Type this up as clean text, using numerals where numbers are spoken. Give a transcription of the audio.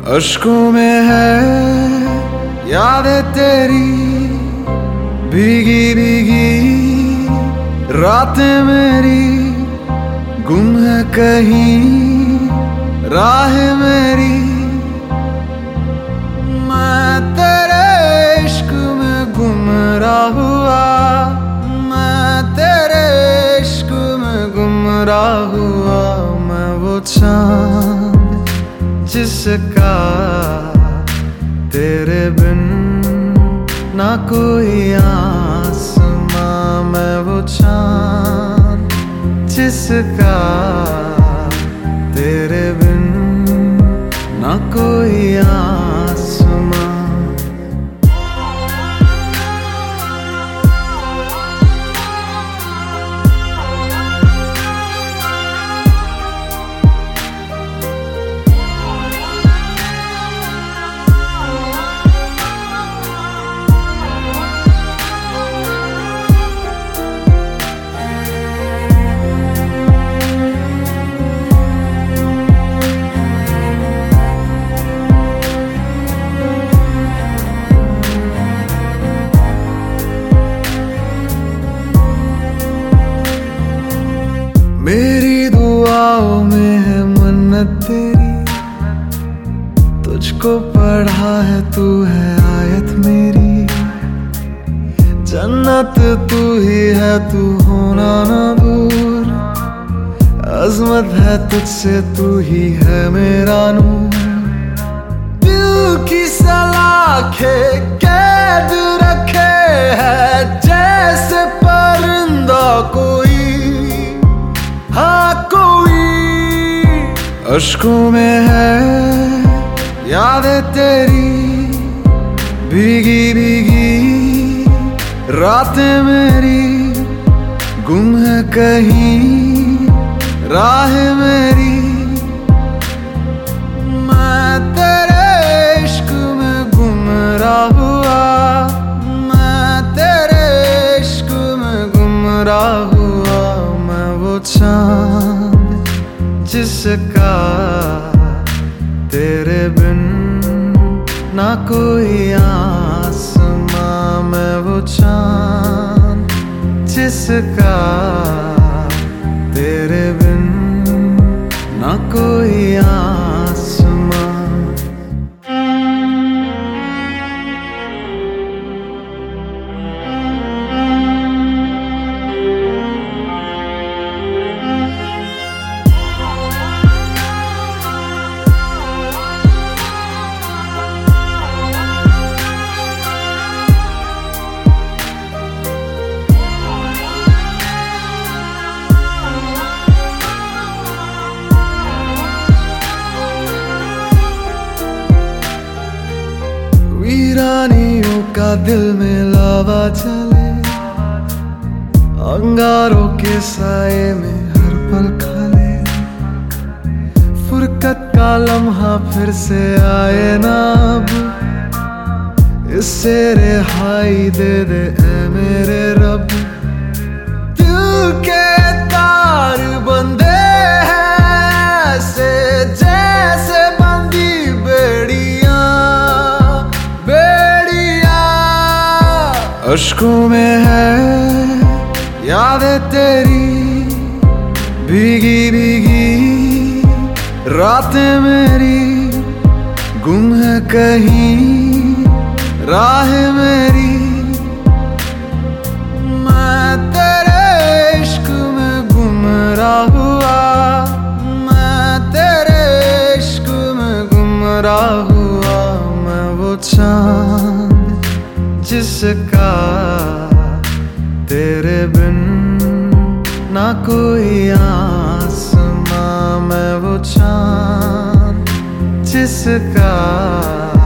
अश्कों में है यादें तेरी, भीगी भीगी रातें मेरी, गुम है कहीं राह मेरी। मैं तेरे इश्क में गुमराह हुआ, मैं तेरे इश्क में गुमराह हुआ। मैं वो चांद जिसका तेरे बिन ना कोई आसमां, मैं वो चांद जिसका तेरे बिन ना कोई आसमां। मेरी दुआओं में है मन्नत तेरी, तुझको पढ़ा है तू है आयत मेरी। जन्नत तू ही है, तू होना ना दूर, अजमत है तुझसे तू ही है मेरा नूर। दिल की सलाखें कैद रखे है जैसे परिंदा कोई, हाँ कोई। अश्कों में है यादें तेरी, भीगी भीगी रातें मेरी, गुम है कहीं राह मेरी। मैं तेरे इश्क में गुमराह हुआ, मैं तेरे इश्क में गुमराह हुआ। मैं वो चांद जिसका तेरे बिन ना कोई आसमां, मैं वो चांद जिसका तेरे बिन ना कोई आसमां। वीरानियों का दिल में लावा चले, अंगारों के साए में हर पल खाले। फुरकत का लम्हा फिर से आए ना अब, इससे रिहाई दे दे ऐ मेरे रब। दिल के तार बंधे हैं ऐसे जैसे बंदी बेड़ियां, अश्कों में है यादें तेरी, भीगी भीगी रातें मेरी, गुम है कहीं राह मेरी। मैं तेरे इश्क में गुमराह हुआ, मैं तेरे इश्क में गुमराह हुआ। मैं वो चांद जिसका तेरे बिन ना कोई आसमां, मैं वो चांद जिसका